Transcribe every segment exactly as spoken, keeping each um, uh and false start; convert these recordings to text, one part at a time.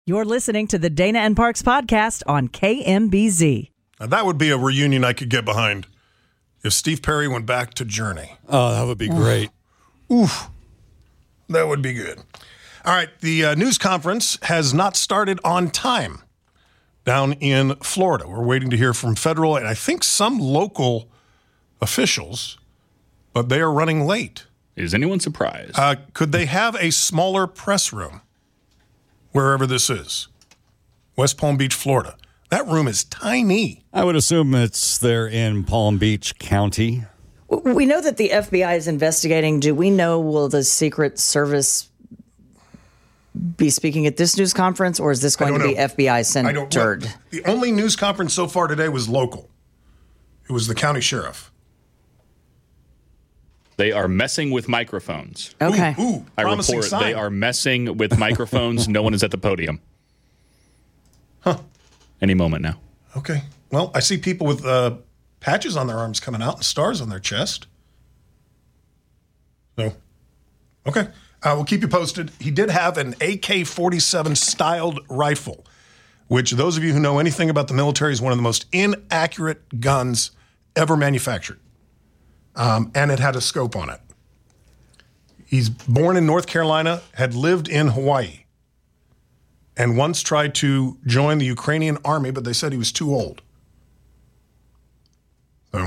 You're listening to the Dana and Parks podcast on K M B Z. Now that would be a reunion I could get behind if Steve Perry went back to Journey. Oh, that would be great. Oof. That would be good. All right, the uh, news conference has not started on time down in Florida. We're waiting to hear from federal and I think some local officials, but they are running late. Is anyone surprised? Uh, could they have a smaller press room wherever this is? West Palm Beach, Florida. That room is tiny. I would assume it's there in Palm Beach County. We know that the F B I is investigating. Do we know, will the Secret Service be speaking at this news conference, or is this going to know. be F B I centered? I don't know. The only news conference so far today was local. It was the county sheriff. They are messing with microphones. Okay. Ooh, ooh, I promising report sign. they are messing with microphones. No one is at the podium. Huh. Any moment now. Okay. Well, I see people with uh, patches on their arms coming out and stars on their chest. So, okay. Uh, we'll keep you posted. He did have an A K forty-seven styled rifle, which those of you who know anything about the military is one of the most inaccurate guns ever manufactured. Um, and it had a scope on it. He's born in North Carolina, had lived in Hawaii, and once tried to join the Ukrainian army, but they said he was too old. So,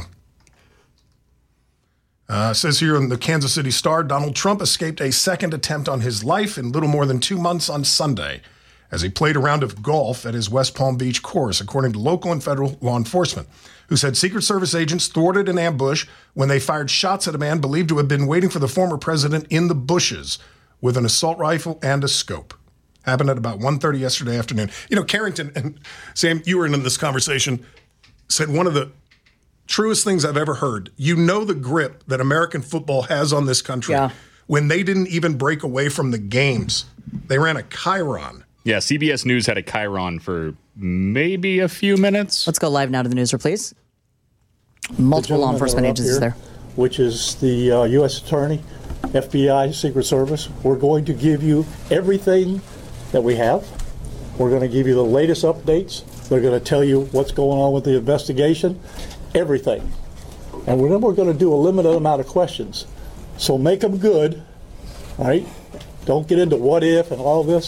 uh, says here in the Kansas City Star, Donald Trump escaped a second attempt on his life in little more than two months on Sunday as he played a round of golf at his West Palm Beach course, according to local and federal law enforcement, who said Secret Service agents thwarted an ambush when they fired shots at a man believed to have been waiting for the former president in the bushes with an assault rifle and a scope. Happened at about one thirty yesterday afternoon. You know, Carrington, and Sam, you were in this conversation, said one of the truest things I've ever heard. You know the grip that American football has on this country. Yeah. When they didn't even break away from the games. They ran a chyron. Yeah, C B S News had a chyron for maybe a few minutes. Let's go live now to the newsroom, please. Multiple law enforcement agencies there. Which is the uh, U S Attorney, F B I, Secret Service. We're going to give you everything that we have. We're going to give you the latest updates. They're going to tell you what's going on with the investigation, everything. And then we're going to do a limited amount of questions. So make them good, all right? Don't get into what if and all this.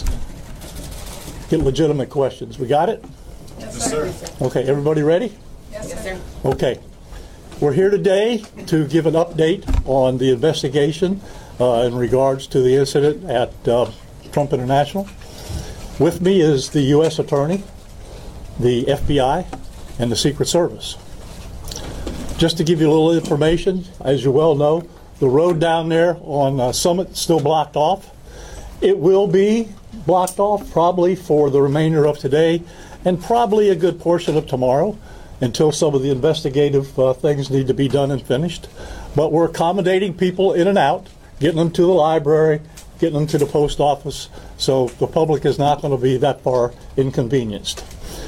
Get legitimate questions. We got it? Yes, sir. Okay, everybody ready? Yes, sir. Okay. We're here today to give an update on the investigation uh, in regards to the incident at uh, Trump International. With me is the U S Attorney, the F B I, and the Secret Service. Just to give you a little information, as you well know, the road down there on uh, Summit is still blocked off. It will be blocked off probably for the remainder of today and probably a good portion of tomorrow until some of the investigative uh, things need to be done and finished. But we're accommodating people in and out, getting them to the library, getting them to the post office, so the public is not going to be that far inconvenienced.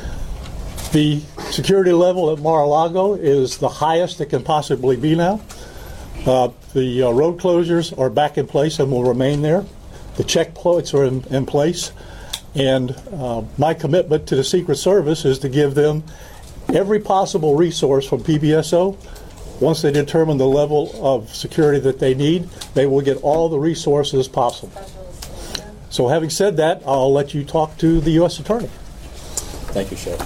The security level at Mar-a-Lago is the highest it can possibly be now. Uh, the uh, road closures are back in place and will remain there. The checkpoints are in, in place. And uh, my commitment to the Secret Service is to give them every possible resource from P B S O. Once they determine the level of security that they need, they will get all the resources possible. So having said that, I'll let you talk to the U S Attorney. Thank you, Sheriff.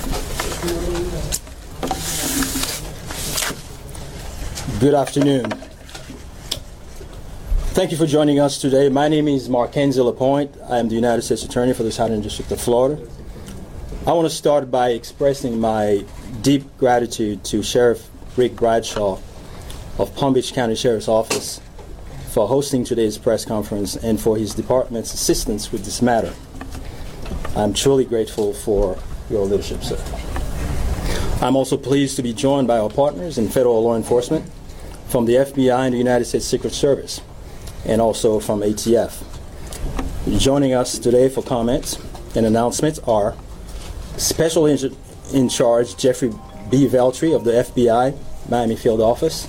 Good afternoon. Thank you for joining us today. My name is Mackenzie Lapointe. I am the United States Attorney for the Southern District of Florida. I want to start by expressing my deep gratitude to Sheriff Rick Bradshaw of Palm Beach County Sheriff's Office for hosting today's press conference and for his department's assistance with this matter. I'm truly grateful for your leadership, sir. I'm also pleased to be joined by our partners in federal law enforcement from the F B I and the United States Secret Service, and also from A T F. Joining us today for comments and announcements are Special in, in Charge Jeffrey B. Veltri of the F B I Miami Field Office,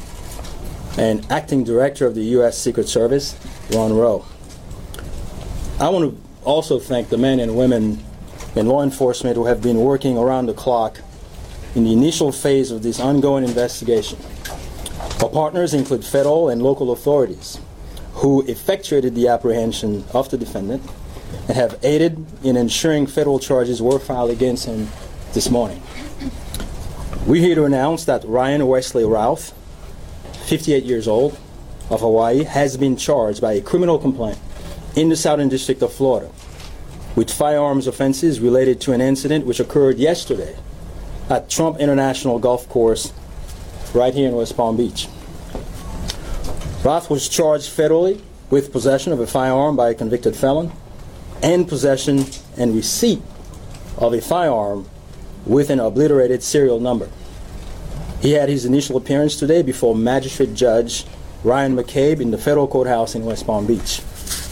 and Acting Director of the U S Secret Service, Ron Rowe. I want to also thank the men and women in law enforcement who have been working around the clock in the initial phase of this ongoing investigation. Our partners include federal and local authorities who effectuated the apprehension of the defendant and have aided in ensuring federal charges were filed against him this morning. We're here to announce that Ryan Wesley Routh, fifty-eight years old, of Hawaii, has been charged by a criminal complaint in the Southern District of Florida with firearms offenses related to an incident which occurred yesterday at Trump International Golf Course right here in West Palm Beach. Routh was charged federally with possession of a firearm by a convicted felon and possession and receipt of a firearm with an obliterated serial number. He had his initial appearance today before Magistrate Judge Ryan McCabe in the federal courthouse in West Palm Beach.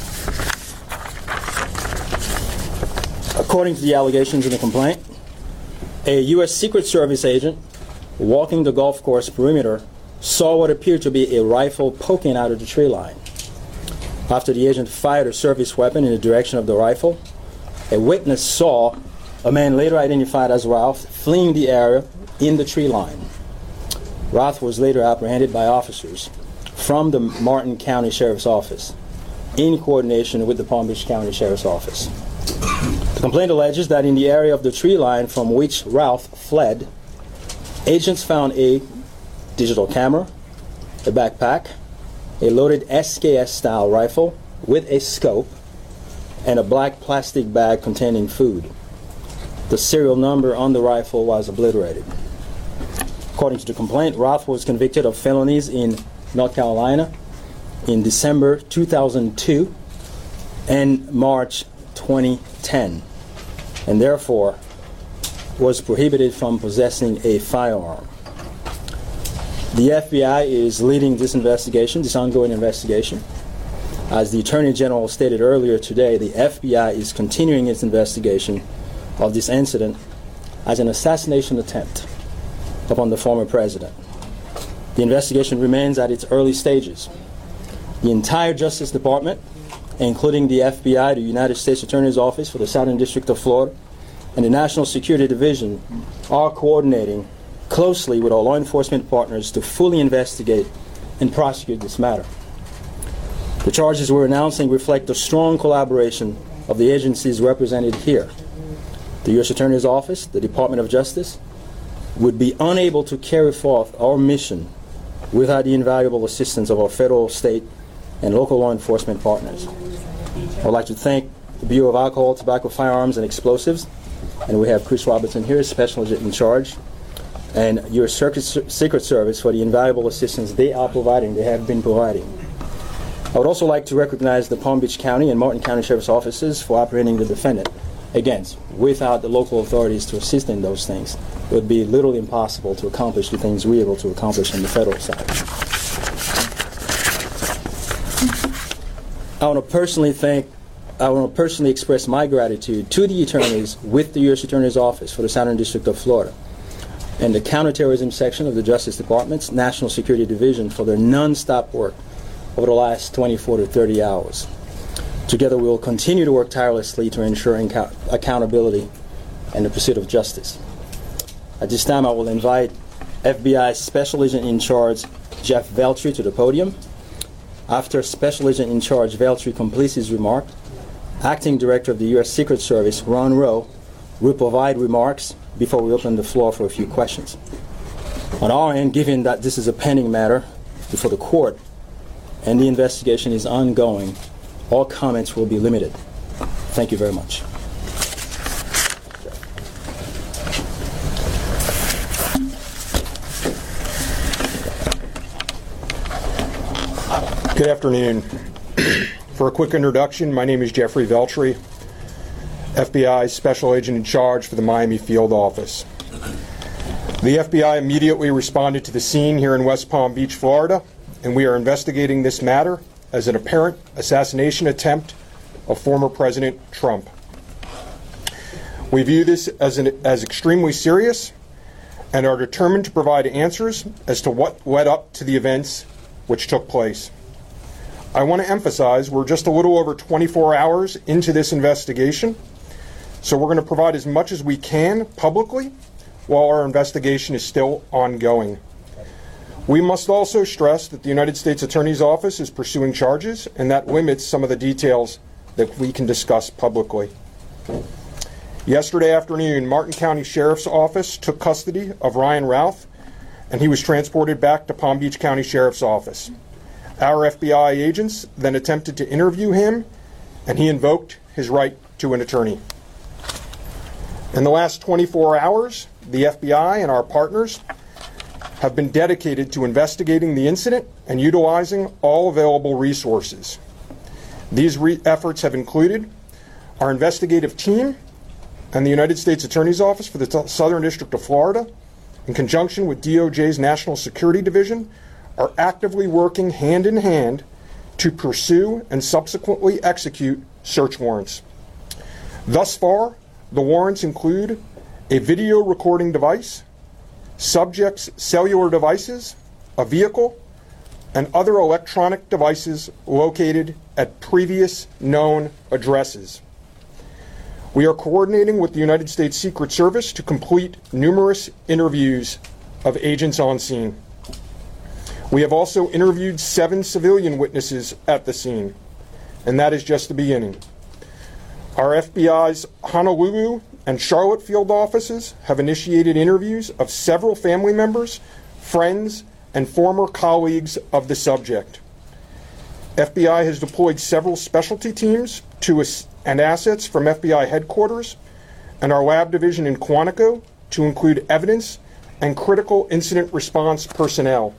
According to the allegations in the complaint, a U S Secret Service agent walking the golf course perimeter saw what appeared to be a rifle poking out of the tree line. After the agent fired a service weapon in the direction of the rifle, a witness saw a man later identified as Routh fleeing the area in the tree line. Routh was later apprehended by officers from the Martin County Sheriff's Office in coordination with the Palm Beach County Sheriff's Office. The complaint alleges that in the area of the tree line from which Routh fled, agents found a digital camera, a backpack, a loaded S K S-style rifle with a scope, and a black plastic bag containing food. The serial number on the rifle was obliterated. According to the complaint, Routh was convicted of felonies in North Carolina in December two thousand two and March twenty ten, and therefore was prohibited from possessing a firearm. The F B I is leading this investigation, this ongoing investigation. As the Attorney General stated earlier today, the F B I is continuing its investigation of this incident as an assassination attempt upon the former president. The investigation remains at its early stages. The entire Justice Department, including the F B I, the United States Attorney's Office for the Southern District of Florida, and the National Security Division, are coordinating closely with our law enforcement partners to fully investigate and prosecute this matter. The charges we're announcing reflect the strong collaboration of the agencies represented here. The U S Attorney's Office, the Department of Justice, would be unable to carry forth our mission without the invaluable assistance of our federal, state, and local law enforcement partners. I would like to thank the Bureau of Alcohol, Tobacco, Firearms, and Explosives, and we have Chris Robertson here, Special Agent in charge, and your Secret Service for the invaluable assistance they are providing, they have been providing. I would also like to recognize the Palm Beach County and Martin County Sheriff's Offices for apprehending the defendant. Again, without the local authorities to assist in those things, it would be literally impossible to accomplish the things we're able to accomplish on the federal side. I want to personally thank, I want to personally express my gratitude to the attorneys with the U S Attorney's Office for the Southern District of Florida and the Counterterrorism Section of the Justice Department's National Security Division for their non-stop work over the last twenty-four to thirty hours. Together we will continue to work tirelessly to ensure inca- accountability and the pursuit of justice. At this time I will invite F B I Special Agent in Charge Jeff Veltri to the podium. After Special Agent in Charge Veltri completes his remark, Acting Director of the U S Secret Service Ron Rowe will provide remarks before we open the floor for a few questions. On our end, given that this is a pending matter before the court and the investigation is ongoing, all comments will be limited. Thank you very much. Good afternoon. For a quick introduction, my name is Jeffrey Veltri, F B I Special Agent in Charge for the Miami Field Office. The F B I immediately responded to the scene here in West Palm Beach, Florida, and we are investigating this matter as an apparent assassination attempt of former President Trump. We view this as, an, as extremely serious and are determined to provide answers as to what led up to the events which took place. I want to emphasize we're just a little over twenty-four hours into this investigation, so we're going to provide as much as we can publicly while our investigation is still ongoing. We must also stress that the United States Attorney's Office is pursuing charges, and that limits some of the details that we can discuss publicly. Yesterday afternoon, Martin County Sheriff's Office took custody of Ryan Routh, and he was transported back to Palm Beach County Sheriff's Office. Our F B I agents then attempted to interview him, and he invoked his right to an attorney. In the last twenty-four hours, the F B I and our partners have been dedicated to investigating the incident and utilizing all available resources. These re- efforts have included our investigative team and the United States Attorney's Office for the t- Southern District of Florida, in conjunction with D O J's National Security Division, are actively working hand in hand to pursue and subsequently execute search warrants. Thus far, the warrants include a video recording device, subjects' cellular devices, a vehicle, and other electronic devices located at previous known addresses. We are coordinating with the United States Secret Service to complete numerous interviews of agents on scene. We have also interviewed seven civilian witnesses at the scene, and that is just the beginning. Our F B I's Honolulu and Charlotte field offices have initiated interviews of several family members, friends, and former colleagues of the subject. F B I has deployed several specialty teams to ass- and assets from F B I headquarters and our lab division in Quantico to include evidence and critical incident response personnel.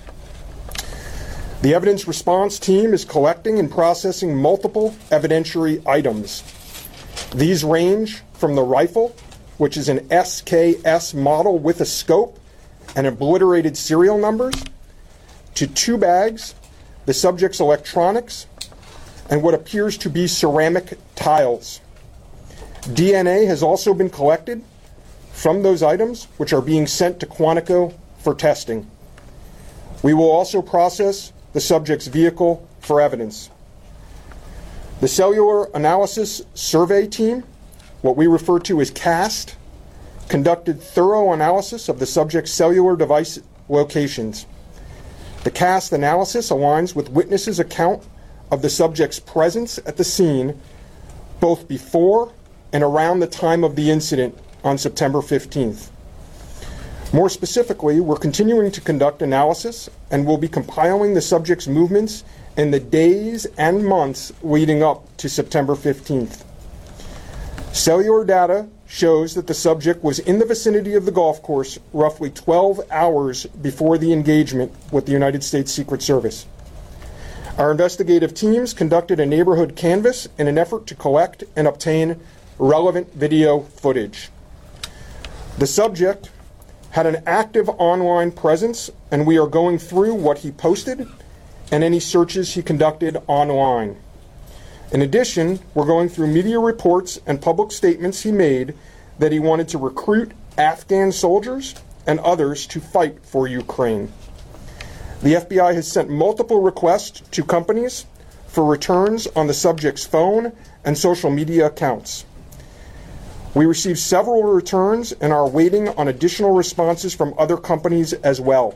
The evidence response team is collecting and processing multiple evidentiary items. These range from the rifle, which is an S K S model with a scope and obliterated serial numbers, to two bags, the subject's electronics, and what appears to be ceramic tiles. D N A has also been collected from those items, which are being sent to Quantico for testing. We will also process the subject's vehicle for evidence. The Cellular Analysis Survey Team, what we refer to as CAST, conducted thorough analysis of the subject's cellular device locations. The CAST analysis aligns with witnesses' account of the subject's presence at the scene both before and around the time of the incident on September fifteenth. More specifically, we're continuing to conduct analysis and will be compiling the subject's movements in the days and months leading up to September fifteenth. Cellular data shows that the subject was in the vicinity of the golf course roughly twelve hours before the engagement with the United States Secret Service. Our investigative teams conducted a neighborhood canvass in an effort to collect and obtain relevant video footage. The subject had an active online presence, and we are going through what he posted and any searches he conducted online. In addition, we're going through media reports and public statements he made that he wanted to recruit Afghan soldiers and others to fight for Ukraine. The F B I has sent multiple requests to companies for returns on the subject's phone and social media accounts. We received several returns and are waiting on additional responses from other companies as well.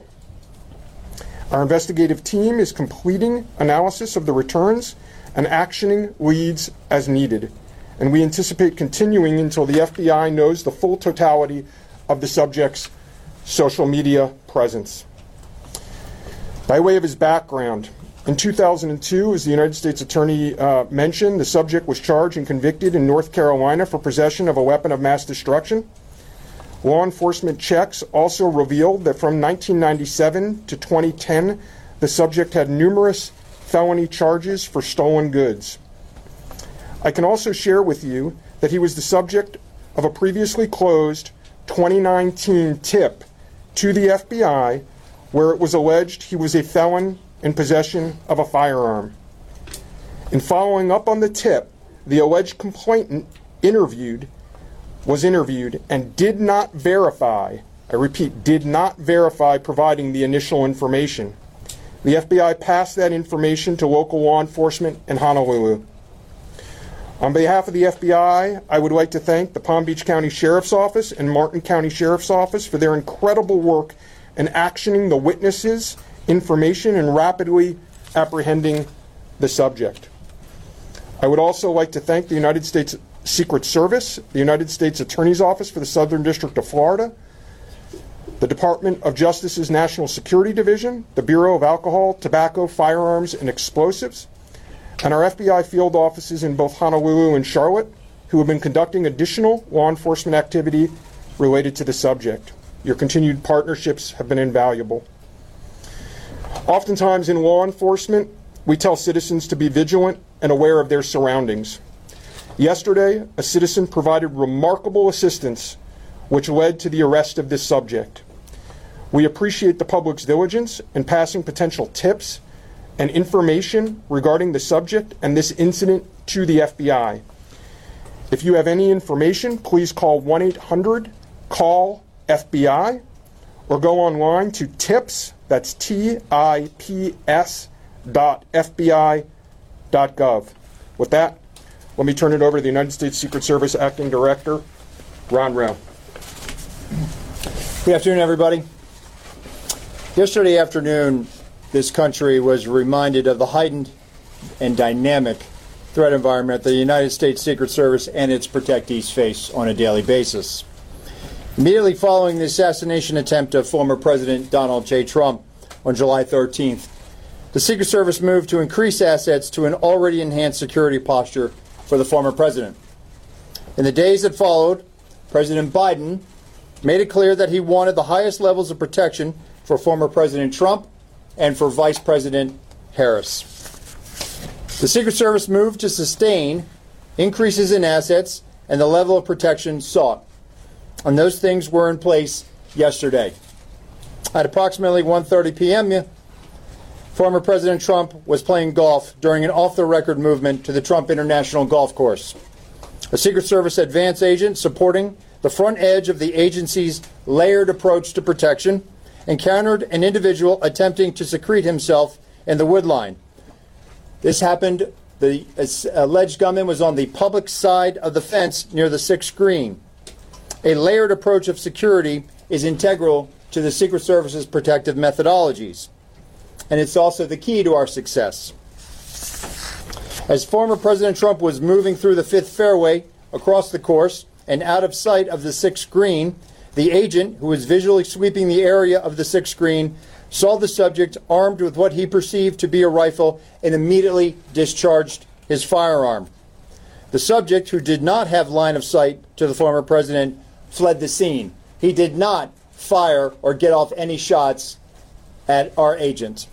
Our investigative team is completing analysis of the returns and actioning leads as needed, and we anticipate continuing until the F B I knows the full totality of the subject's social media presence. By way of his background, in two thousand two, as the United States Attorney uh, mentioned, the subject was charged and convicted in North Carolina for possession of a weapon of mass destruction. Law enforcement checks also revealed that from nineteen ninety-seven to twenty ten, the subject had numerous felony charges for stolen goods. I can also share with you that he was the subject of a previously closed twenty nineteen tip to the F B I where it was alleged he was a felon in possession of a firearm. In following up on the tip, the alleged complainant interviewed was interviewed and did not verify, I repeat, did not verify providing the initial information. The F B I passed that information to local law enforcement in Honolulu. On behalf of the F B I, I would like to thank the Palm Beach County Sheriff's Office and Martin County Sheriff's Office for their incredible work in actioning the witnesses, information, and rapidly apprehending the subject. I would also like to thank the United States Secret Service, the United States Attorney's Office for the Southern District of Florida, the Department of Justice's National Security Division, the Bureau of Alcohol, Tobacco, Firearms, and Explosives, and our F B I field offices in both Honolulu and Charlotte, who have been conducting additional law enforcement activity related to the subject. Your continued partnerships have been invaluable. Oftentimes in law enforcement, we tell citizens to be vigilant and aware of their surroundings. Yesterday, a citizen provided remarkable assistance, which led to the arrest of this subject. We appreciate the public's diligence in passing potential tips and information regarding the subject and this incident to the F B I. If you have any information, please call one eight hundred call F B I or go online to tips, that's T I P S dot F B I dot gov. With that, let me turn it over to the United States Secret Service Acting Director, Ron Rowe. Good afternoon, everybody. Yesterday afternoon, this country was reminded of the heightened and dynamic threat environment the United States Secret Service and its protectees face on a daily basis. Immediately following the assassination attempt of former President Donald J. Trump on July thirteenth, the Secret Service moved to increase assets to an already enhanced security posture for the former president. In the days that followed, President Biden made it clear that he wanted the highest levels of protection for former President Trump and for Vice President Harris. The Secret Service moved to sustain increases in assets and the level of protection sought. And those things were in place yesterday. At approximately one thirty p.m., former President Trump was playing golf during an off-the-record movement to the Trump International Golf Course. A Secret Service advance agent supporting the front edge of the agency's layered approach to protection encountered an individual attempting to secrete himself in the wood line. This happened, the alleged gunman was on the public side of the fence near the sixth green. A layered approach of security is integral to the Secret Service's protective methodologies, and it's also the key to our success. As former President Trump was moving through the fifth fairway across the course and out of sight of the sixth green, the agent, who was visually sweeping the area of the sixth green, saw the subject armed with what he perceived to be a rifle and immediately discharged his firearm. The subject, who did not have line of sight to the former president, fled the scene. He did not fire or get off any shots at our agent.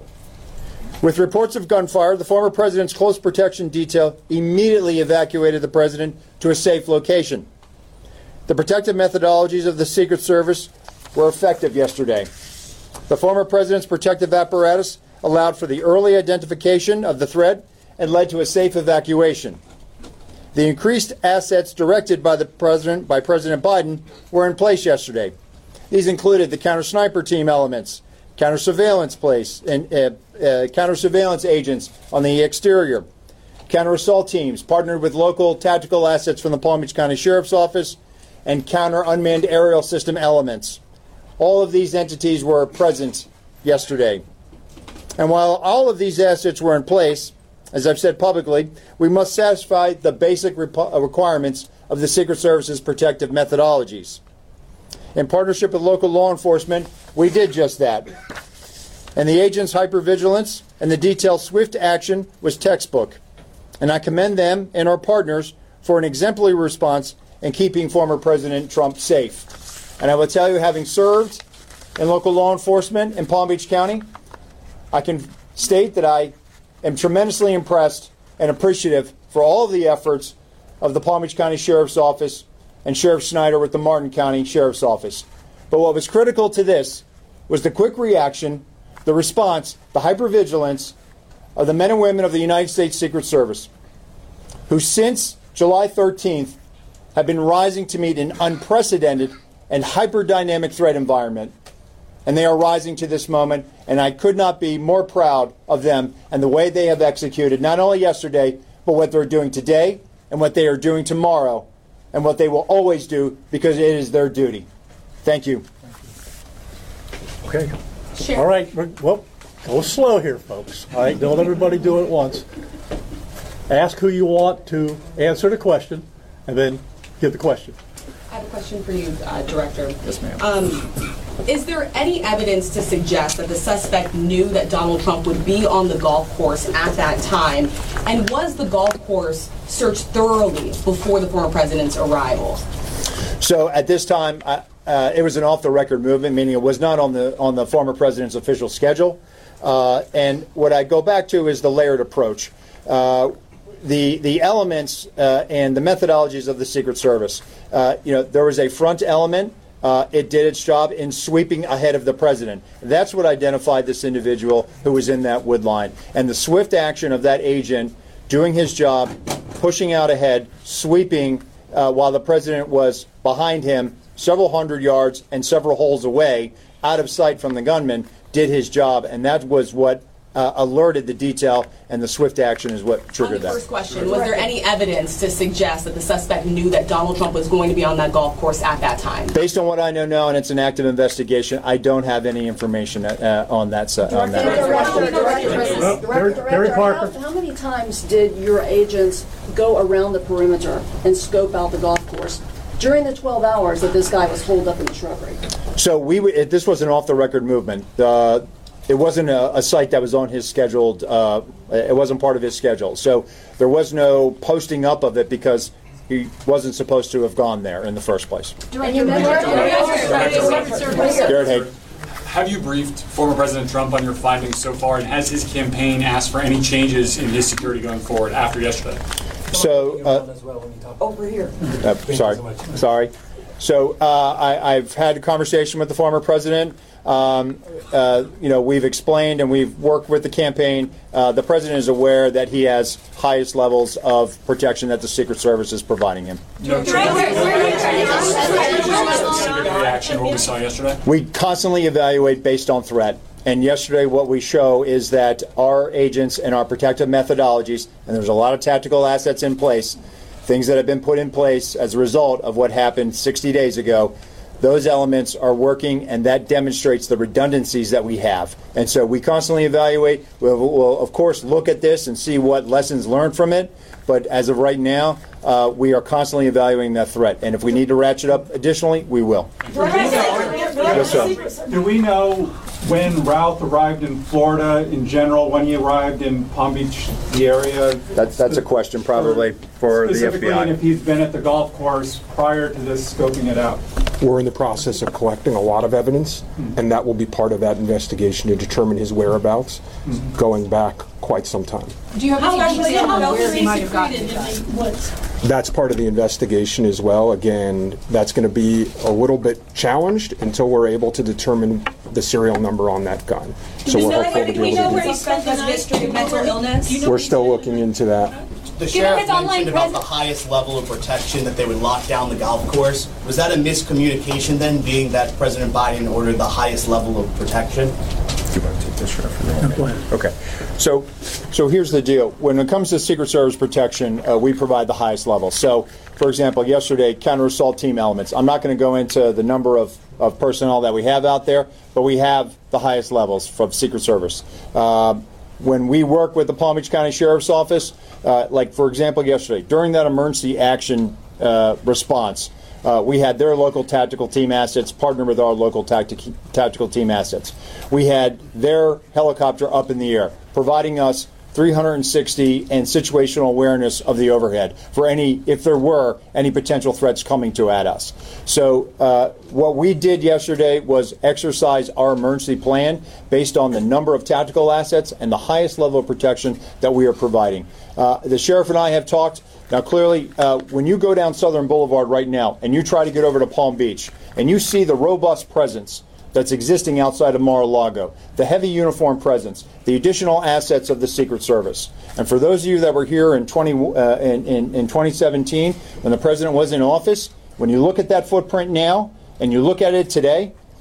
With reports of gunfire, the former president's close protection detail immediately evacuated the president to a safe location. The protective methodologies of the Secret Service were effective yesterday. The former president's protective apparatus allowed for the early identification of the threat and led to a safe evacuation. The increased assets directed by the president, by President Biden, were in place yesterday. These included the counter-sniper team elements, counter-surveillance place, and uh, uh, counter-surveillance agents on the exterior, counter-assault teams partnered with local tactical assets from the Palm Beach County Sheriff's Office, and counter-unmanned aerial system elements. All of these entities were present yesterday. And while all of these assets were in place, as I've said publicly, we must satisfy the basic repo- requirements of the Secret Service's protective methodologies. In partnership with local law enforcement, we did just that. And the agents' hypervigilance and the detailed swift action was textbook. And I commend them and our partners for an exemplary response in keeping former President Trump safe. And I will tell you, having served in local law enforcement in Palm Beach County, I can state that I am tremendously impressed and appreciative for all of the efforts of the Palm Beach County Sheriff's Office and Sheriff Snyder with the Martin County Sheriff's Office. But what was critical to this was the quick reaction, the response, the hypervigilance of the men and women of the United States Secret Service, who since July thirteenth have been rising to meet an unprecedented and hyper-dynamic threat environment. and they are rising to this moment, and I could not be more proud of them and the way they have executed, not only yesterday, but what they're doing today and what they are doing tomorrow and what they will always do, because it is their duty. Thank you. Okay. All right. we're- Well, go slow here, folks. All right. Don't everybody do it at once. Ask who you want to answer the question, and then give the question. I have a question for you, uh, Director. Yes, ma'am. Um, is there any evidence to suggest that the suspect knew that Donald Trump would be on the golf course at that time? And was the golf course searched thoroughly before the former president's arrival? So at this time, uh, uh, it was an off-the-record movement, meaning it was not on the on the former president's official schedule. Uh, and what I go back to is the layered approach. Uh, the the elements uh, and the methodologies of the Secret Service. Uh, you know, there was a front element. Uh, it did its job in sweeping ahead of the president. That's what identified this individual who was in that wood line. And the swift action of that agent doing his job, pushing out ahead, sweeping uh, while the president was behind him several hundred yards and several holes away, out of sight from the gunman, did his job. And that was what Uh, alerted the detail, and the swift action is what triggered that. On the first question, was there any evidence to suggest that the suspect knew that Donald Trump was going to be on that golf course at that time? Based on what I know now, and it's an active investigation, I don't have any information uh, on that. Uh, on that. Barry Parker. How, how many times did your agents go around the perimeter and scope out the golf course during the twelve hours that this guy was holed up in the shrubbery? So we, it, this was an off-the-record movement. Uh, It wasn't a, a site that was on his scheduled, uh, it wasn't part of his schedule. So there was no posting up of it because he wasn't supposed to have gone there in the first place. Garrett Haig. Have you briefed former President Trump on your findings so far, and has his campaign asked for any changes in his security going forward after yesterday? So, uh, Over here. uh, sorry, sorry. So uh, I, I've had a conversation with the former president. Um, uh, you know, we've explained and we've worked with the campaign. Uh, the president is aware that he has highest levels of protection that the Secret Service is providing him. No reaction to what we saw yesterday? We constantly evaluate based on threat. And yesterday what we show is that our agents and our protective methodologies, and there's a lot of tactical assets in place, things that have been put in place as a result of what happened sixty days ago, those elements are working, and that demonstrates the redundancies that we have. And so we constantly evaluate. We'll, we'll of course, look at this and see what lessons learned from it. But as of right now, uh, we are constantly evaluating that threat. And if we need to ratchet up additionally, we will. Yes, sir. Do we know when Ralph arrived in Florida in general, when he arrived in Palm Beach, the area? That's, that's a question probably for the F B Specifically, I. and if he's been at the golf course prior to this scoping it out. We're in the process of collecting a lot of evidence, and that will be part of that investigation to determine his whereabouts going back quite some time. Do you have any idea where he might have gotten that? That's part of the investigation as well. Again, that's going to be a little bit challenged until we're able to determine the serial number on that gun. So we're hopeful to be able to do that. We're still looking into that. The sheriff mentioned about the highest level of protection, that they would lock down the golf course. Was that a miscommunication then, being that President Biden ordered the highest level of protection? Do you want to take this, Sheriff? Okay. So, so here's the deal. When it comes to Secret Service protection, uh, we provide the highest level. So, for example, yesterday, counter-assault team elements. I'm not going to go into the number of, of personnel that we have out there, but we have the highest levels from Secret Service. Uh, when we work with the Palm Beach County Sheriff's Office, uh, like, for example, yesterday, during that emergency action uh, response, Uh, we had their local tactical team assets partner with our local tactic, tactical team assets. We had their helicopter up in the air, providing us three hundred sixty and situational awareness of the overhead for any, if there were any potential threats coming to at us. So uh, what we did yesterday was exercise our emergency plan based on the number of tactical assets and the highest level of protection that we are providing. Uh, the sheriff and I have talked. Now, clearly, uh, when you go down Southern Boulevard right now and you try to get over to Palm Beach and you see the robust presence that's existing outside of Mar-a-Lago, the heavy uniform presence, the additional assets of the Secret Service. And for those of you that were here in, twenty, uh, in, in, in twenty seventeen, when the president was in office, when you look at that footprint now and you look at it today,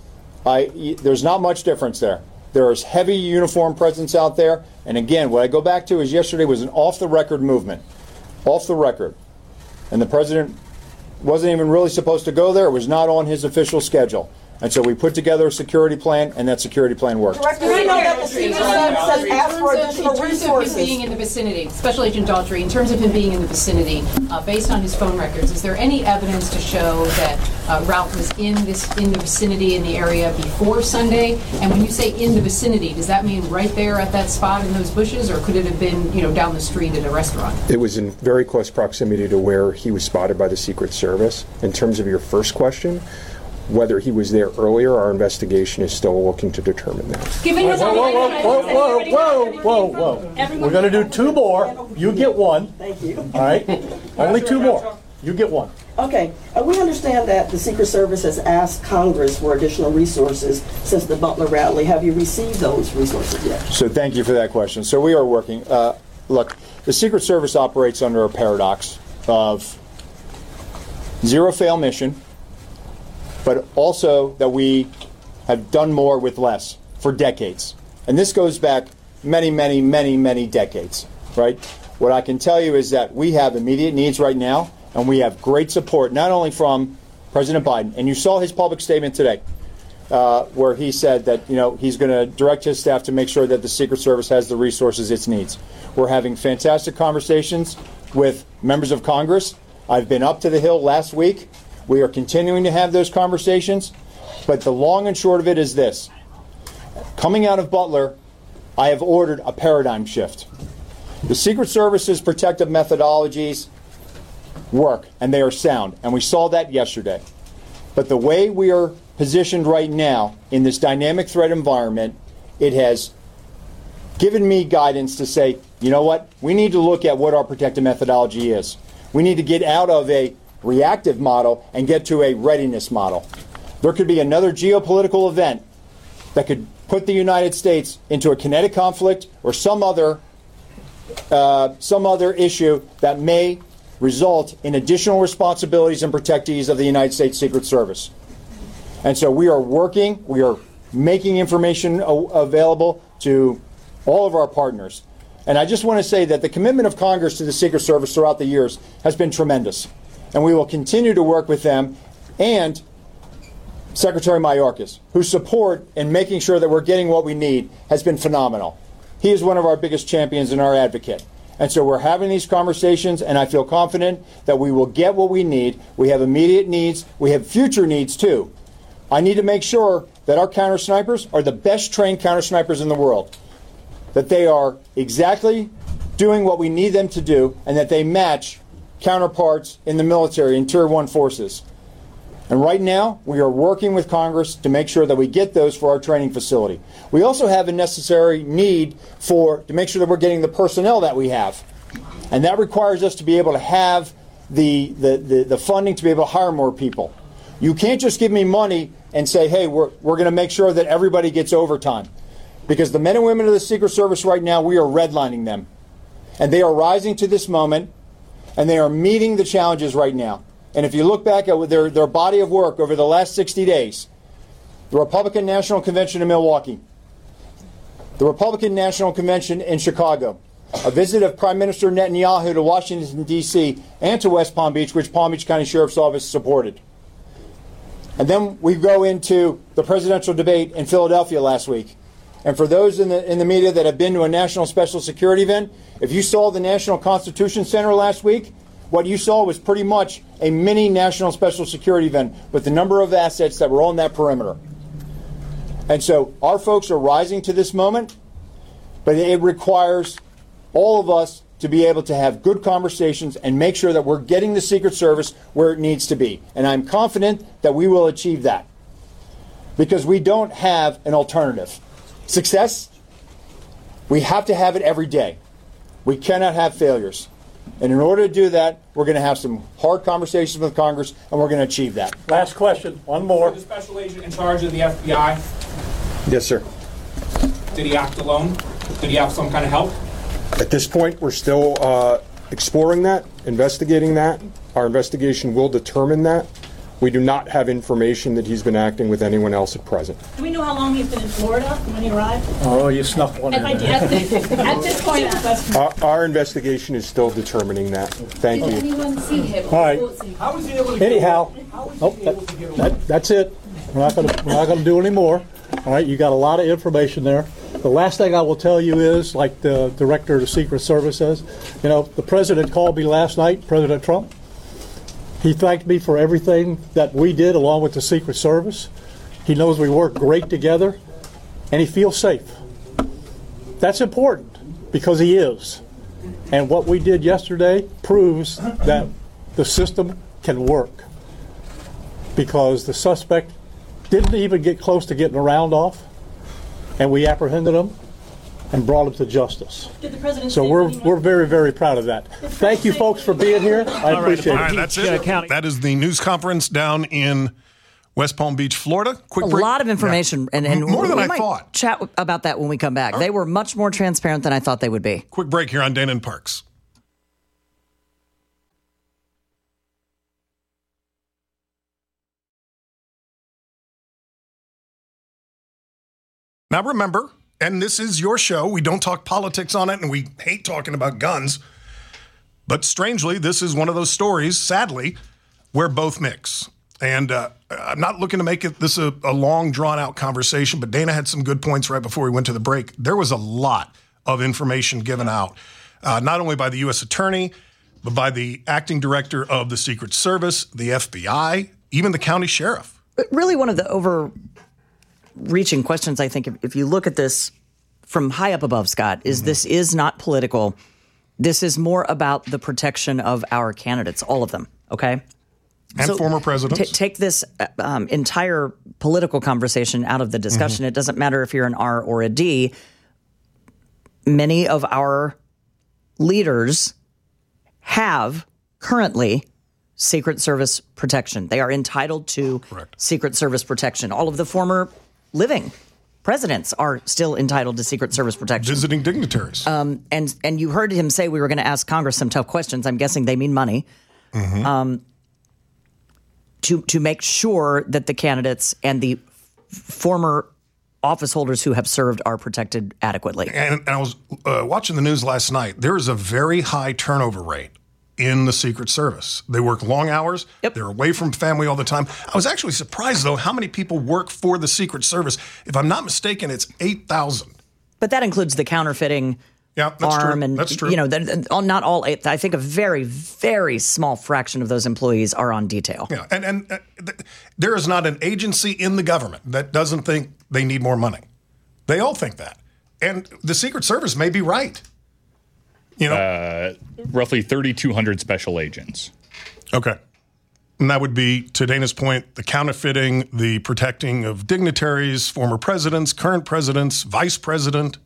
I, there's not much difference there. There is heavy uniform presence out there. And again, what I go back to is yesterday was an off-the-record movement. Off the record. And the president wasn't even really supposed to go there. It was not on his official schedule. And so we put together a security plan, and that security plan worked. Director, we know that the Secret Service has asked for additional In terms resources. of him being in the vicinity, Special Agent Daughtry, in terms of him being in the vicinity, uh, based on his phone records, is there any evidence to show that uh, Ralph was in this in the vicinity in the area before Sunday? And when you say in the vicinity, does that mean right there at that spot in those bushes, or could it have been, you know, down the street at a restaurant? It was in very close proximity to where he was spotted by the Secret Service. In terms of your first question, whether he was there earlier, our investigation is still looking to determine that. Whoa, whoa, whoa, whoa, whoa, whoa, whoa, whoa. We're going to do two more. You get one. Thank you. All right? Only two more. You get one. Okay, uh, we understand that the Secret Service has asked Congress for additional resources since the Butler rally. Have you received those resources yet? So thank you for that question. So we are working. Uh, look, the Secret Service operates under a paradox of zero fail mission, but also that we have done more with less for decades. And this goes back many, many, many, many decades, right? What I can tell you is that we have immediate needs right now, and we have great support, not only from President Biden, and you saw his public statement today, uh, where he said that, you know, he's going to direct his staff to make sure that the Secret Service has the resources it needs. We're having fantastic conversations with members of Congress. I've been up to the Hill last week. We are continuing to have those conversations, but the long and short of it is this. Coming out of Butler, I have ordered a paradigm shift. The Secret Service's protective methodologies work, and they are sound, and we saw that yesterday. But the way we are positioned right now in this dynamic threat environment, it has given me guidance to say, you know what, we need to look at what our protective methodology is. We need to get out of a reactive model and get to a readiness model. There could be another geopolitical event that could put the United States into a kinetic conflict or some other uh, some other issue that may result in additional responsibilities and protectees of the United States Secret Service. And so we are working, we are making information a- available to all of our partners. And I just want to say that the commitment of Congress to the Secret Service throughout the years has been tremendous. And we will continue to work with them and Secretary Mayorkas, whose support in making sure that we're getting what we need has been phenomenal. He is one of our biggest champions and our advocate. And so we're having these conversations, and I feel confident that we will get what we need. We have immediate needs. We have future needs, too. I need to make sure that our counter snipers are the best trained counter snipers in the world, that they are exactly doing what we need them to do, and that they match counterparts in the military and Tier one forces. And right now, we are working with Congress to make sure that we get those for our training facility. We also have a necessary need for to make sure that we're getting the personnel that we have. And that requires us to be able to have the, the, the, the funding to be able to hire more people. You can't just give me money and say, hey, we're, we're going to make sure that everybody gets overtime. Because the men and women of the Secret Service right now, we are redlining them. And they are rising to this moment, and they are meeting the challenges right now. And if you look back at their, their body of work over the last sixty days, the Republican National Convention in Milwaukee, the Republican National Convention in Chicago, a visit of Prime Minister Netanyahu to Washington, D C, and to West Palm Beach, which Palm Beach County Sheriff's Office supported. And then we go into the presidential debate in Philadelphia last week. And for those in the, in the media that have been to a national special security event, if you saw the National Constitution Center last week, what you saw was pretty much a mini national special security event with the number of assets that were on that perimeter. And so our folks are rising to this moment, but it requires all of us to be able to have good conversations and make sure that we're getting the Secret Service where it needs to be. And I'm confident that we will achieve that because we don't have an alternative. Success, we have to have it every day. We cannot have failures. And in order to do that, we're going to have some hard conversations with Congress, and we're going to achieve that. Last question, one more. The special agent in charge of the F B I, Yes, sir. did he act alone? Did he have some kind of help? At this point, we're still uh, exploring that, investigating that. Our investigation will determine that. We do not have information that he's been acting with anyone else at present. Do we know how long he's been in Florida when he arrived? Oh, you snuck one in At, there. at, this, at this point, Our, our investigation is still determining that. Thank Did you. anyone see him? All right. How was he able to Anyhow, How was oh, he able that, to get away? that, that's it. We're not going to we're not going to do any more. All right, you got a lot of information there. The last thing I will tell you is, like the director of the Secret Service says, you know, the president called me last night, President Trump. He thanked me for everything that we did along with the Secret Service. He knows we work great together, and he feels safe. That's important because he is. And what we did yesterday proves that the system can work, because the suspect didn't even get close to getting a round off, and we apprehended him and brought him to justice. Did the president So say we're when he we're very, very proud of that. Thank you, folks, for being here. I appreciate All right, it. that's it. That is the news conference down in West Palm Beach, Florida. Quick a break. lot of information, Yeah. and, and more than we I might thought. Chat about that when we come back. They were much more transparent than I thought they would be. Quick break here on Dana and Parks. Now remember, and this is your show, we don't talk politics on it, and we hate talking about guns. But strangely, this is one of those stories, sadly, where both mix. And uh, I'm not looking to make it this a, a long, drawn-out conversation, but Dana had some good points right before we went to the break. There was a lot of information given out, uh, not only by the U S attorney, but by the acting director of the Secret Service, the F B I, even the county sheriff. But really, one of the overreaching questions, I think, if, if you look at this from high up above, Scott, is mm-hmm. this is not political. This is more about the protection of our candidates, all of them, okay? And so former presidents. T- take this um, entire political conversation out of the discussion. Mm-hmm. It doesn't matter if you're an R or a D. Many of our leaders have currently Secret Service protection. They are entitled to Correct. Secret Service protection. All of the former living presidents are still entitled to Secret Service protection. Visiting dignitaries. Um, and, and you heard him say we were going to ask Congress some tough questions. I'm guessing they mean money. Mm-hmm. Um, to to make sure that the candidates and the f- former office holders who have served are protected adequately. And, and I was uh, watching the news last night. There is a very high turnover rate in the Secret Service. They work long hours. Yep. They're away from family all the time. I was actually surprised, though, how many people work for the Secret Service. If I'm not mistaken, it's eight thousand. But that includes the counterfeiting yeah, that's arm. True. And, that's true. You know, the, the, not all eight. I think a very, very small fraction of those employees are on detail. Yeah, and, and uh, th- there is not an agency in the government that doesn't think they need more money. They all think that. And the Secret Service may be right. You know, uh, roughly thirty-two hundred special agents. Okay. And that would be, to Dana's point, the counterfeiting, the protecting of dignitaries, former presidents, current presidents, vice president.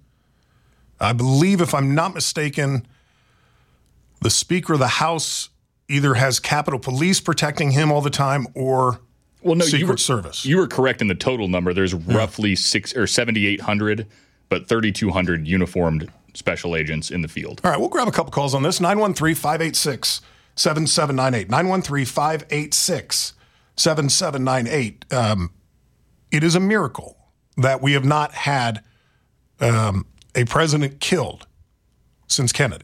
I believe, if I'm not mistaken, the Speaker of the House either has Capitol Police protecting him all the time or well, no, Secret you were, Service. You were correct in the total number. There's yeah. roughly six or seventy-eight hundred, but thirty-two hundred uniformed special agents in the field. All right, we'll grab a couple calls on this. nine one three, five eight six, seven seven nine eight. nine one three, five eight six, seven seven nine eight. Um, it is a miracle that we have not had um, a president killed since Kennedy.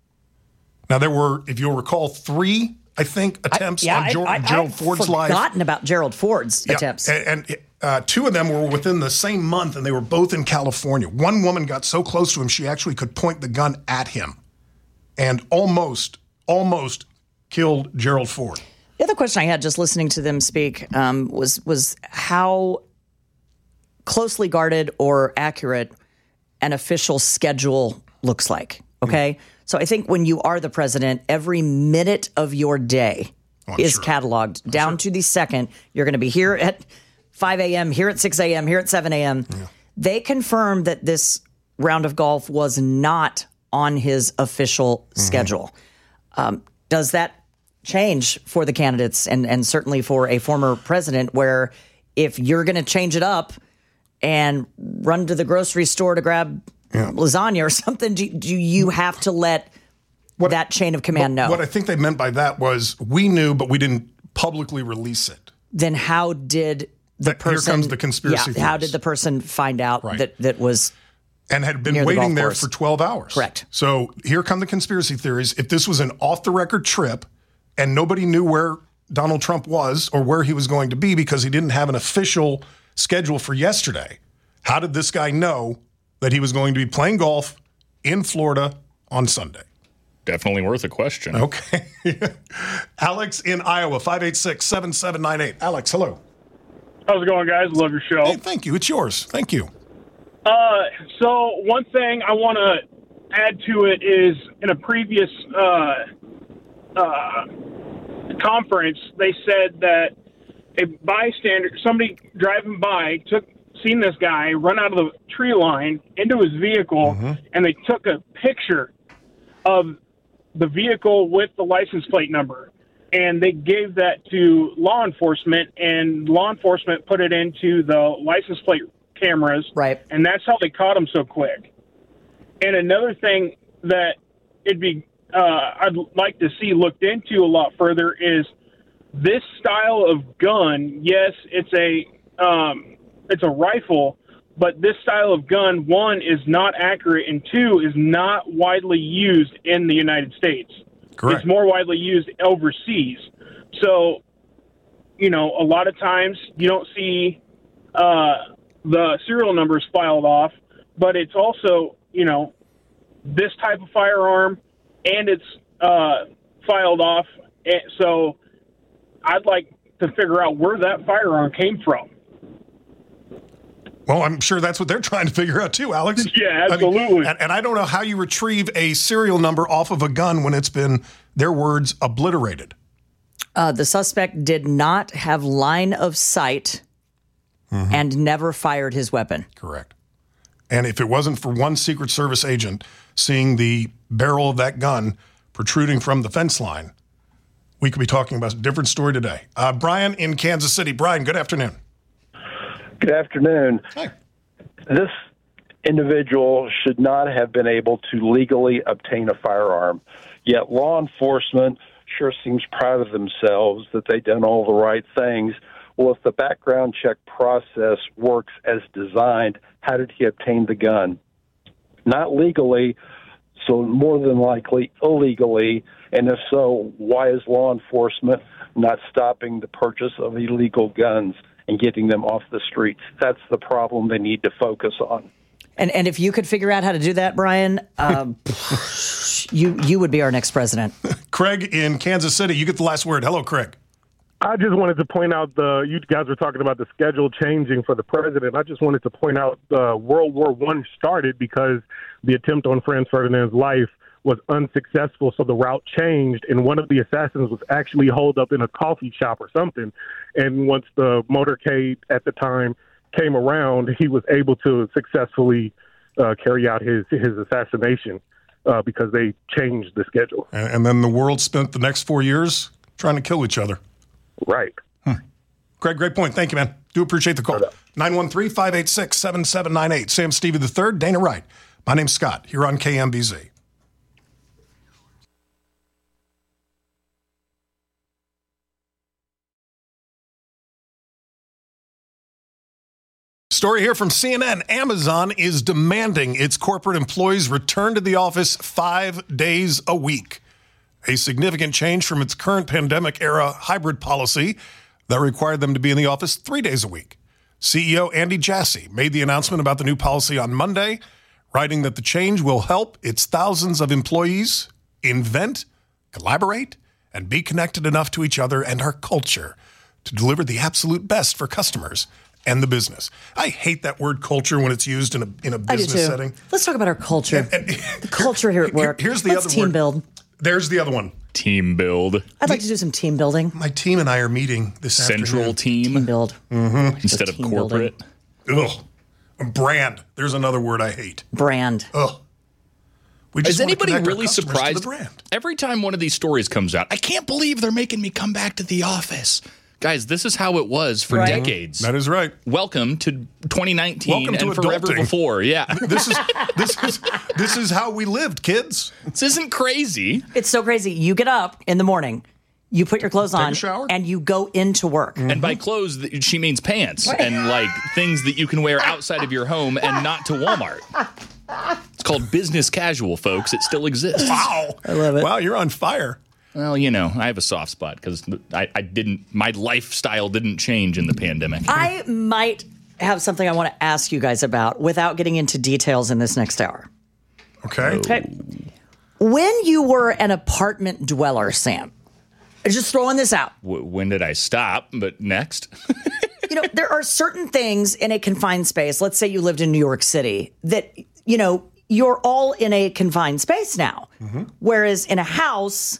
Now, there were, if you'll recall, three, I think, attempts I, yeah, on Ger- I, I, Gerald I've Ford's life. I've forgotten about Gerald Ford's yeah, attempts. And, and uh, two of them were within the same month, and they were both in California. One woman got so close to him, she actually could point the gun at him and almost, almost killed Gerald Ford. The other question I had just listening to them speak um, was was how closely guarded or accurate an official schedule looks like, okay? Mm. So I think when you are the president, every minute of your day oh, is sure. cataloged I'm down sure. to the second. You're going to be here at five a.m., here at six a.m., here at seven a.m. Yeah. They confirmed that this round of golf was not on his official mm-hmm. schedule. Um, does that change for the candidates and, and certainly for a former president where if you're going to change it up and run to the grocery store to grab yeah. lasagna or something, do, do you have to let what, that chain of command what, know? What I think they meant by that was we knew, but we didn't publicly release it. then how did the That- person? here comes the conspiracy Yeah, how theories. did the person find out Right. that that was and had been near the waiting golf there course? for twelve hours. Correct. So here come the conspiracy theories. If this was an off-the-record trip and nobody knew where Donald Trump was or where he was going to be because he didn't have an official schedule for yesterday, how did this guy know that he was going to be playing golf in Florida on Sunday? Definitely worth a question. Okay. Alex in Iowa, five eight six, seven seven nine eight. Alex, hello. How's it going, guys? Love your show. Hey, thank you. It's yours. Thank you. Uh, so one thing I want to add to it is in a previous uh, uh, conference, they said that a bystander, somebody driving by, took seen this guy run out of the tree line into his vehicle, Mm-hmm. and they took a picture of the vehicle with the license plate number. And they gave that to law enforcement, and law enforcement put it into the license plate cameras. Right. And that's how they caught him so quick. And another thing that it'd be uh, I'd like to see looked into a lot further is this style of gun. Yes, it's a um, it's a rifle, but this style of gun, one, is not accurate, and two, is not widely used in the United States. Correct. It's more widely used overseas. So, you know, a lot of times you don't see uh, the serial numbers filed off, but it's also, you know, this type of firearm, and it's uh, filed off. And so I'd like to figure out where that firearm came from. Well, I'm sure that's what they're trying to figure out too, Alex. Yeah, I mean, absolutely. and, and I don't know how you retrieve a serial number off of a gun when it's been, their words, obliterated. Uh, the suspect did not have line of sight and never fired his weapon. Correct. And if it wasn't for one Secret Service agent seeing the barrel of that gun protruding from the fence line, we could be talking about a different story today. Uh, Brian in Kansas City. Brian, good afternoon. Good afternoon. Hi. This individual should not have been able to legally obtain a firearm, yet law enforcement sure seems proud of themselves that they've done all the right things. Well, if the background check process works as designed, how did he obtain the gun? Not legally, so more than likely illegally, and if so, why is law enforcement not stopping the purchase of illegal guns and getting them off the streets? That's the problem they need to focus on. And and if you could figure out how to do that, Brian, um, you you would be our next president. Craig in Kansas City, you get the last word. Hello, Craig. I just wanted to point out the you guys were talking about the schedule changing for the president. I just wanted to point out uh, World War One started because the attempt on Franz Ferdinand's life was unsuccessful, so the route changed, and one of the assassins was actually holed up in a coffee shop or something. And once the motorcade at the time came around, he was able to successfully uh, carry out his his assassination uh, because they changed the schedule. And, and then the world spent the next four years trying to kill each other. Right. Hmm. Craig, great point. Thank you, man. Do appreciate the call. nine one three, five eight six, seven seven nine eight. Sam Stevie the third, Dana Wright. My name's Scott, here on K M B Z. Story here from C N N. Amazon is demanding its corporate employees return to the office five days a week. A significant change from its current pandemic-era hybrid policy that required them to be in the office three days a week. C E O Andy Jassy made the announcement about the new policy on Monday, writing that the change will help its thousands of employees invent, collaborate, and be connected enough to each other and our culture to deliver the absolute best for customers and the business. I hate that word culture when it's used in a in a I do business too. setting. Let's talk about our culture. the culture here at work. Here's the Let's other team word. build. There's the other one. Team build. I'd like to do some team building. My team and I are meeting this Central afternoon. team. Team build. Mm-hmm. Instead of team corporate. Ugh. A brand. There's another word I hate. Brand. Ugh. We just Is wanna anybody connect our really customers to surprised? the brand. Every time one of these stories comes out, I can't believe they're making me come back to the office. Guys, this is how it was for Right. decades. That is right. Welcome to twenty nineteen Welcome to and forever adulting. before. Yeah. This is this is this is how we lived, kids. This isn't crazy. It's so crazy. You get up in the morning, You put your clothes Take a on shower? and you go into work. And by clothes, th- she means pants and like things that you can wear outside of your home and not to Walmart. It's called business casual, folks. It still exists. Wow. I love it. Wow, you're on fire. Well, you know, I have a soft spot because I, I didn't, my lifestyle didn't change in the pandemic. I might have something I want to ask you guys about without getting into details in this next hour. Okay. Okay. When you were an apartment dweller, Sam, just throwing this out. W- when did I stop? But next. You know, there are certain things in a confined space. Let's say you lived in New York City that, you know, you're all in a confined space now. Mm-hmm. Whereas in a house,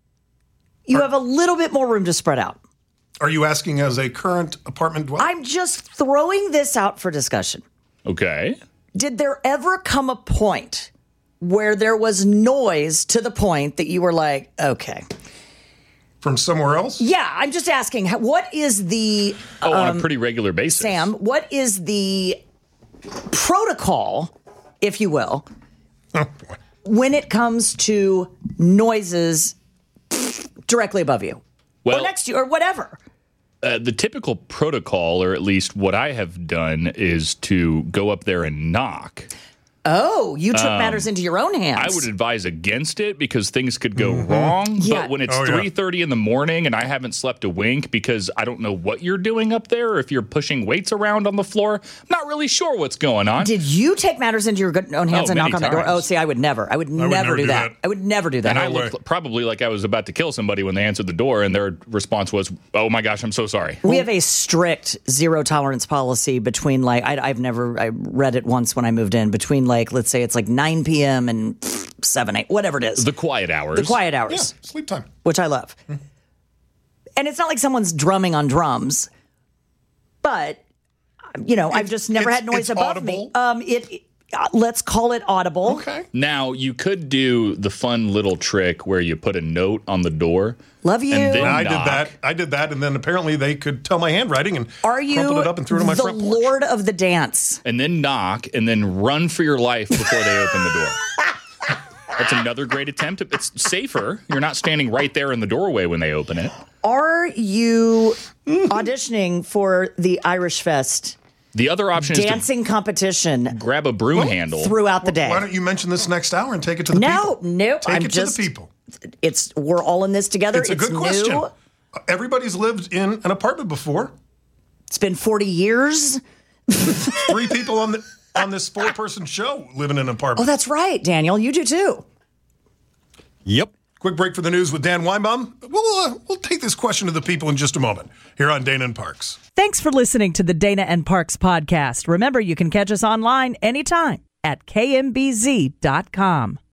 you have a little bit more room to spread out. Are you asking as a current apartment dweller? I'm just throwing this out for discussion. Okay. Did there ever come a point where there was noise to the point that you were like, okay. From somewhere else? Yeah, I'm just asking, what is the... Oh, on um, a pretty regular basis. Sam, what is the protocol, if you will, Oh, when it comes to noises directly above you? Well- or next to you, or whatever. Uh, the typical protocol, or at least what I have done, is to go up there and knock. Oh, you took Um, matters into your own hands. I would advise against it because things could go wrong. Yeah. But when it's Oh, yeah. three thirty in the morning and I haven't slept a wink because I don't know what you're doing up there, or if you're pushing weights around on the floor, I'm not really sure what's going on. Did you take matters into your good- own hands Oh, and knock many on the door? times. Oh, see, I would never. I would, never, never do do that. that. I would never do that. And I looked probably like I was about to kill somebody when they answered the door, and their response was, "Oh my gosh, I'm so sorry." We have a strict zero tolerance policy between like I, I've never I read it once when I moved in between like let's say it's like nine p.m. and seven eight whatever it is The quiet hours. the quiet yeah, hours sleep time. which I love, and it's not like someone's drumming on drums, but you know I've just never it's- had noise it's above audible? me. Um, it uh, let's call it audible. Okay. Now, you could do the fun little trick where you put a note on the door. Love you. And then I did knock. that. I did that, and then apparently they could tell my handwriting and Are you crumpled it up and threw it on my the front porch. Lord of the dance? And then knock, and then run for your life before they open the door. That's another great attempt. It's safer. You're not standing right there in the doorway when they open it. Are you auditioning for the Irish Fest The other option is dancing competition to grab a broom handle. throughout the day? Why don't you mention this next hour and take it to the No, people? nope. Take I'm it just, to the people. It's we're all in this together. It's a good new. question. Everybody's lived in an apartment before. It's been forty years. Three people on the on this four-person show live in an Oh, apartment. that's right, Daniel. You do too. Yep. Quick break for the news with Dan Weinbaum. We'll uh, we'll take this question to the people in just a moment here on Dana and Parks. Thanks for listening to the Dana and Parks podcast. Remember, you can catch us online anytime at K M B Z dot com.